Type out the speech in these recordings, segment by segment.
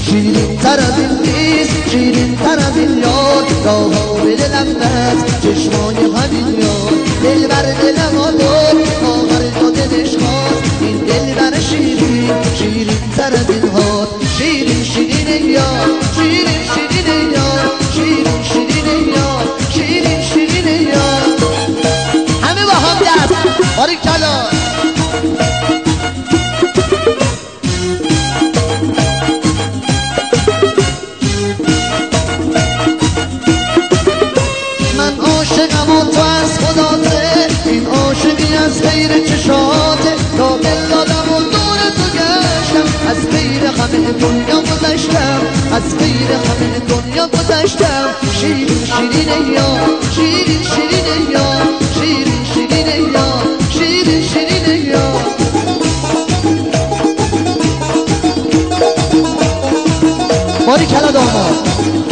شیرین تر از این نیست، شیرین تر از این یار، راه ها به دلم بست چشمای همین یار. دل بر دلم آدم آخر جا دلش خواست، این دل بر شیرین، شیرین تر از این هات. شیرین شیرین یار، شیرین شیرین یار، شیرین شیرین یار، شیرین شیرین یار. همه با هم دست باریکلا. من عاشقم و تو از خداته، این عاشقی از غیر چشاته. تا دل دادم و دور تو گشتم، از غیر همه دنیا گذشتم، از غیر همه دنیا گذشتم. شیرین شیرین یار، شیرین شیرین یار، شیرین شیرین یار، شیرین شیرین یار. باریکلا داماد.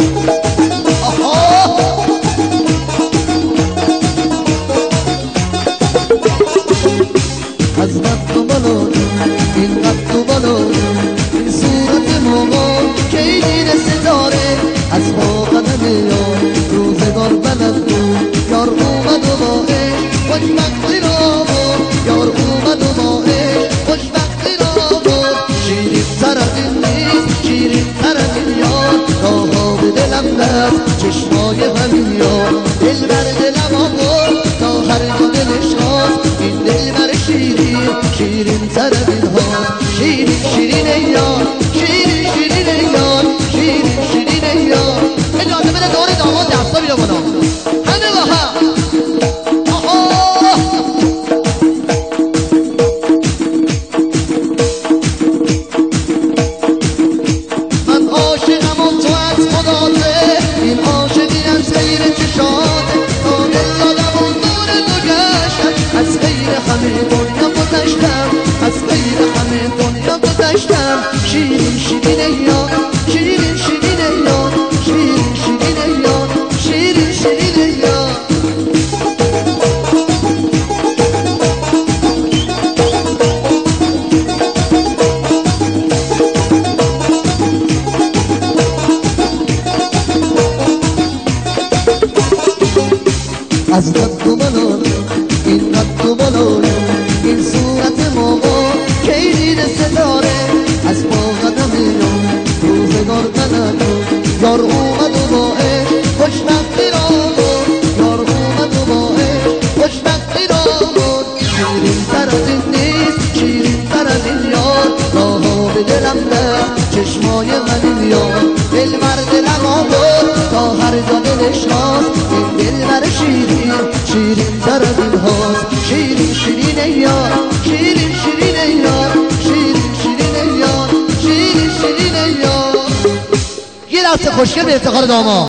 از قد و بالا این قد و بالا، این صورت موقع کی دیده ستاره. از با قدم یار روزگار بلد بود، یار اومد و با عشق خوشبختی را بود، یار اومد و با عشق خوشبختی را بود. شیرین تر از این نیست، شیرین تر از این یار، راه ها به دلم بست چشمای همین یار. دل بر دلم آورد تا هر جا دلش خواست، این دل بر شیرین، شیرین تر از این ها. شیرین شیرین یار، شیرین شیرین یار، شیرین شیرین یار. اجازه بده دور داماد دستا بیرو بالا همه با هم. من عاشقم و تو از خداته، این عاشقی از غیر چشاته. تا دل دادم و دور تو گشتم، از غیر همه دنیا گذشتم، از غیر همه دنیا گذشتم. شیرین شیرین یار، شیرین شیرین یار، شیرین شیرین یار، شیرین شیرین یار. از قد و بالا این قد و بالا، این صورت موقع کی دیده ستاره. از با قدم یار روزگار بلد بود، یار اومد و با عشق خوشبختی را بود، یار اومد و با عشق خوشبختی را بود. شیرین تر از این نیست، شیرین تر از این یار، راه ها به دلم بست چشمای همین یار. دل بر دلم آورد تا هر جا دلش خواست، این دل بر شیرین، شیرین تر از این هاست. شیرین شیرین یار، شیرین شیرین یار، شیرین شیرین یار، شیرین شیرین یار. یه لحظه خوشگل به افتخار داماد.